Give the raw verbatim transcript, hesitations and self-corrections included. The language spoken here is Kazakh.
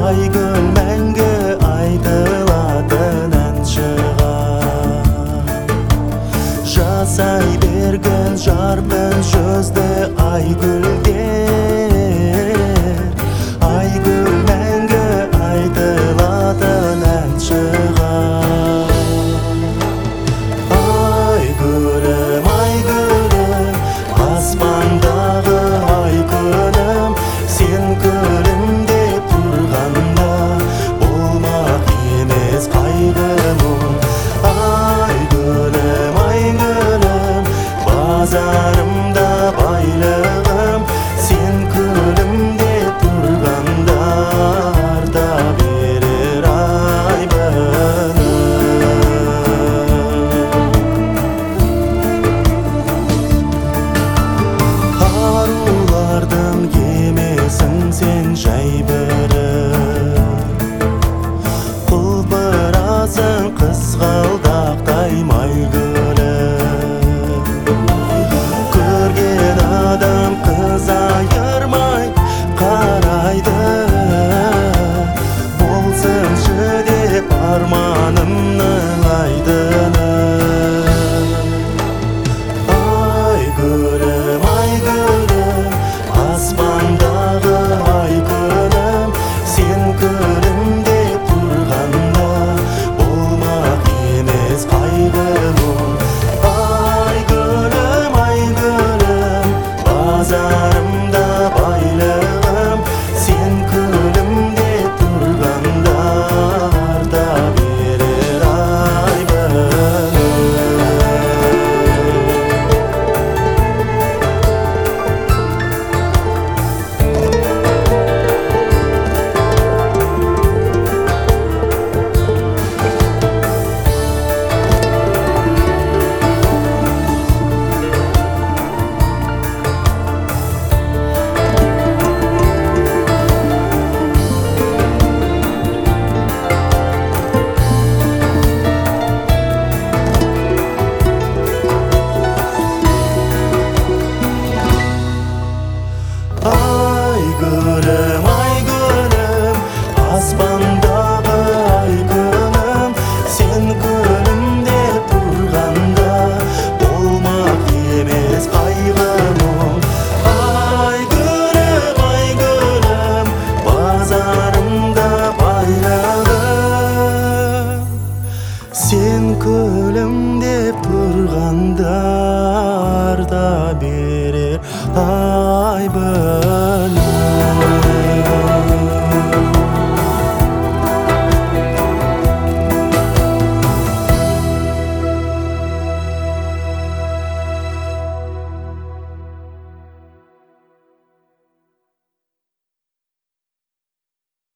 айгүл мәңгі айтылатын ән шығар. Жасай берген жарқын жүзді айгүлдер, айгүл мәңгі айтылатын ән шығар. Айгүлім, айгүлім, аспандағы айгүлім, сен күлімдеп тұрғанда болмақ емес қайғы мұң. Айгүлім, айгүлім, базарымда байлығым, сен күлімдеп тұрғанда арта берер айбыным. Арулардың кемесің сен жайбыры, құлпырасың қызғалдақ